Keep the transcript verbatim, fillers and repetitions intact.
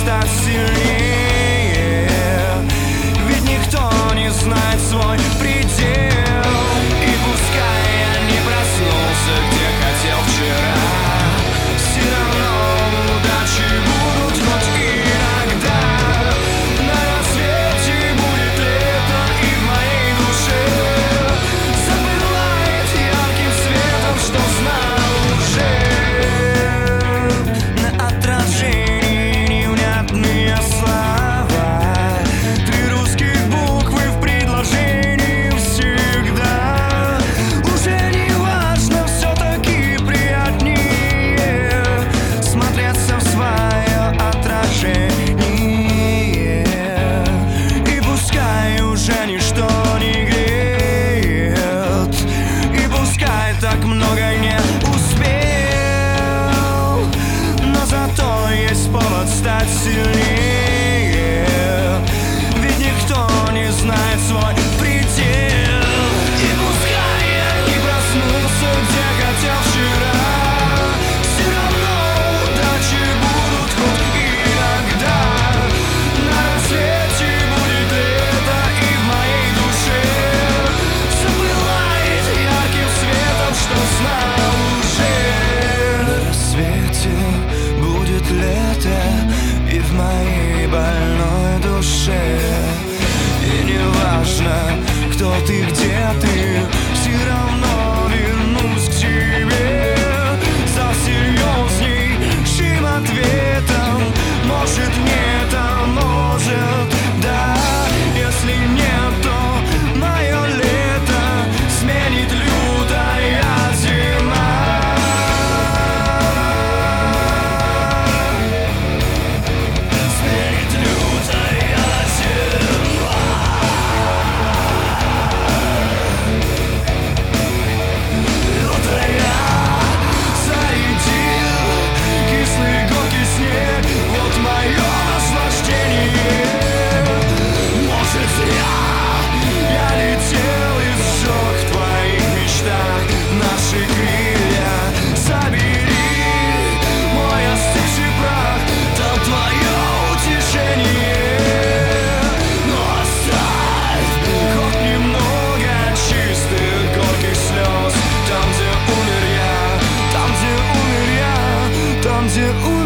стать сильнее. Ведь никто не знает свой предел. И пускай я не проснулся, где хотел вчера, все равно удачи будут хоть иногда. На рассвете будет лето, и в моей душе запылает ярким светом, что знал уже. На отражении невнятные слова, три русских буквы в предложении всегда. Уже не важно, все-таки приятнее смотреться в свое отражение. И пускай уже ничто не греет, и пускай так много не успел, но зато есть повод стать сильнее. Ведь никто не знает свой предел. И пускай я не проснулся, где хотел вчера, все равно удачи будут хоть иногда. На рассвете будет лето, и в моей душе запылает ярким светом, что знал уже. На рассвете будет лето, и в моей больной душе. И не важно, кто ты, где ты, все равно вернусь к тебе за серьезнейшим ответом. Может нет, а может да. Если нет, то мое лето сменит лютая зима. Сменит лютая зима. Лютая зарядил кислый горький снег. Вот мое наслаждение. Может зря я летел и сжег в твоих мечтах наши крылья. Забери мой остывший прах, там твое утешение. Но оставь хоть немного чистых горьких слез. Там, где умер я, там, где умер я, там, где умер я.